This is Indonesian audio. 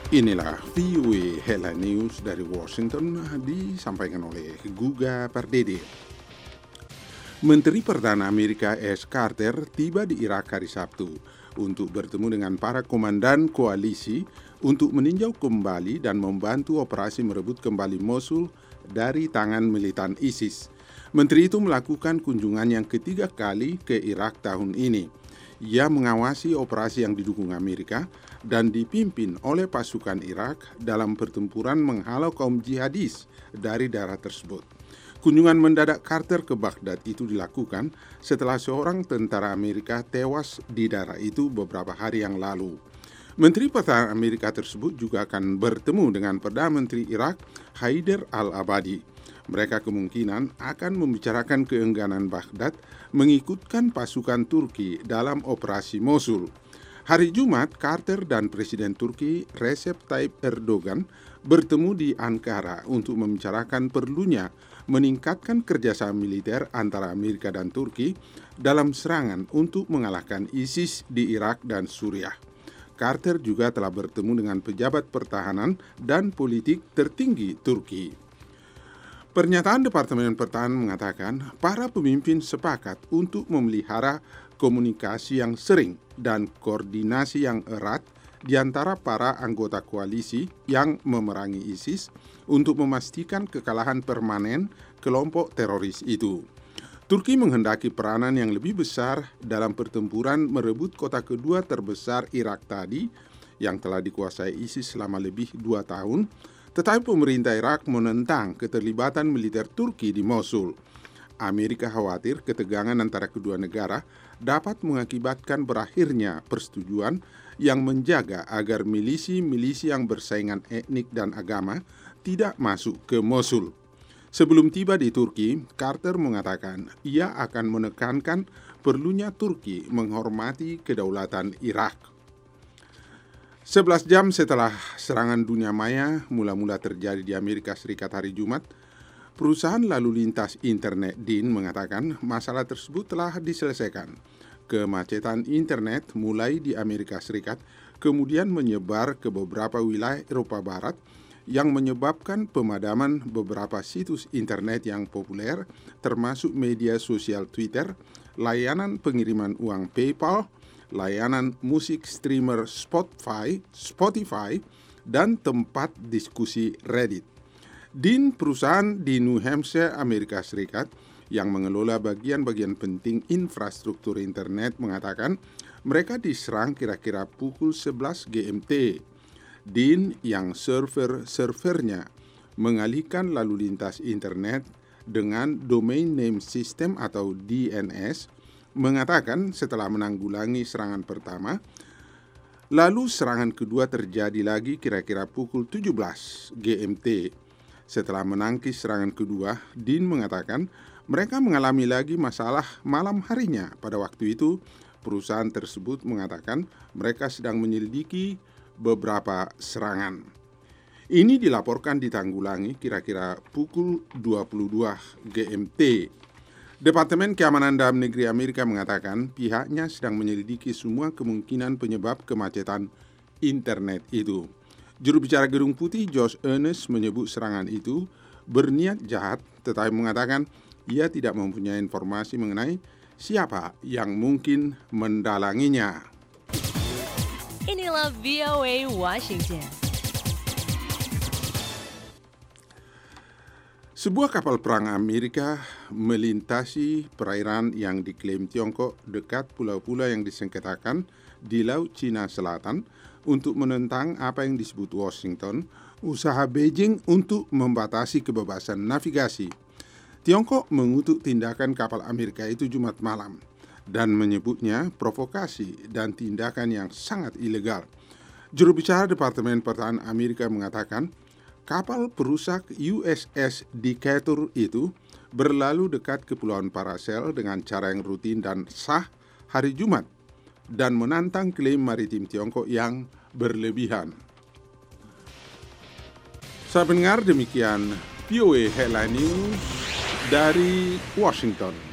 Inilah VOA Headline News dari Washington disampaikan oleh Guga Pardede. Menteri Pertahanan Amerika Ash Carter tiba di Irak hari Sabtu untuk bertemu dengan para komandan koalisi untuk meninjau kembali dan membantu operasi merebut kembali Mosul dari tangan militan ISIS. Menteri itu melakukan kunjungan yang ketiga kali ke Irak tahun ini. Ia mengawasi operasi yang didukung Amerika dan dipimpin oleh pasukan Irak dalam pertempuran menghalau kaum jihadis dari daerah tersebut. Kunjungan mendadak Carter ke Baghdad itu dilakukan setelah seorang tentara Amerika tewas di daerah itu beberapa hari yang lalu. Menteri Pertahanan Amerika tersebut juga akan bertemu dengan Perdana Menteri Irak Haider al-Abadi. Mereka kemungkinan akan membicarakan keengganan Baghdad mengikutkan pasukan Turki dalam operasi Mosul. Hari Jumat, Carter dan Presiden Turki Recep Tayyip Erdogan bertemu di Ankara untuk membicarakan perlunya meningkatkan kerjasama militer antara Amerika dan Turki dalam serangan untuk mengalahkan ISIS di Irak dan Suriah. Carter juga telah bertemu dengan pejabat pertahanan dan politik tertinggi Turki. Pernyataan Departemen Pertahanan mengatakan para pemimpin sepakat untuk memelihara komunikasi yang sering dan koordinasi yang erat di antara para anggota koalisi yang memerangi ISIS untuk memastikan kekalahan permanen kelompok teroris itu. Turki menghendaki peranan yang lebih besar dalam pertempuran merebut kota kedua terbesar Irak tadi yang telah dikuasai ISIS selama lebih 2 tahun, tetapi pemerintah Irak menentang keterlibatan militer Turki di Mosul. Amerika khawatir ketegangan antara kedua negara dapat mengakibatkan berakhirnya persetujuan yang menjaga agar milisi-milisi yang bersaingan etnik dan agama tidak masuk ke Mosul. Sebelum tiba di Turki, Carter mengatakan ia akan menekankan perlunya Turki menghormati kedaulatan Irak. 11 jam setelah serangan dunia maya mula-mula terjadi di Amerika Serikat hari Jumat, perusahaan lalu lintas internet DIN mengatakan masalah tersebut telah diselesaikan. Kemacetan internet mulai di Amerika Serikat kemudian menyebar ke beberapa wilayah Eropa Barat yang menyebabkan pemadaman beberapa situs internet yang populer termasuk media sosial Twitter, layanan pengiriman uang PayPal, layanan musik streamer Spotify, dan tempat diskusi Reddit. DIN, perusahaan di New Hampshire, Amerika Serikat, yang mengelola bagian-bagian penting infrastruktur internet mengatakan mereka diserang kira-kira pukul 11 GMT. DIN yang servernya mengalihkan lalu lintas internet dengan Domain Name System atau DNS, mengatakan setelah menanggulangi serangan pertama, lalu serangan kedua terjadi lagi kira-kira pukul 17 GMT. Setelah menangkis serangan kedua, DIN mengatakan mereka mengalami lagi masalah malam harinya. Pada waktu itu, perusahaan tersebut mengatakan mereka sedang menyelidiki beberapa serangan. Ini dilaporkan ditanggulangi kira-kira pukul 22 GMT. Departemen Keamanan Dalam Negeri Amerika mengatakan pihaknya sedang menyelidiki semua kemungkinan penyebab kemacetan internet itu. Juru bicara Gedung Putih Josh Earnest menyebut serangan itu berniat jahat, tetapi mengatakan ia tidak mempunyai informasi mengenai siapa yang mungkin mendalanginya. Inilah VOA Washington. Sebuah kapal perang Amerika melintasi perairan yang diklaim Tiongkok dekat pulau-pulau yang disengketakan di Laut Cina Selatan untuk menentang apa yang disebut Washington usaha Beijing untuk membatasi kebebasan navigasi. Tiongkok mengutuk tindakan kapal Amerika itu Jumat malam dan menyebutnya provokasi dan tindakan yang sangat ilegal. Juru bicara Departemen Pertahanan Amerika mengatakan kapal perusak USS Decatur itu berlalu dekat Kepulauan Paracel dengan cara yang rutin dan sah hari Jumat dan menantang klaim maritim Tiongkok yang berlebihan. Saya mendengar demikian VOA Headline News dari Washington.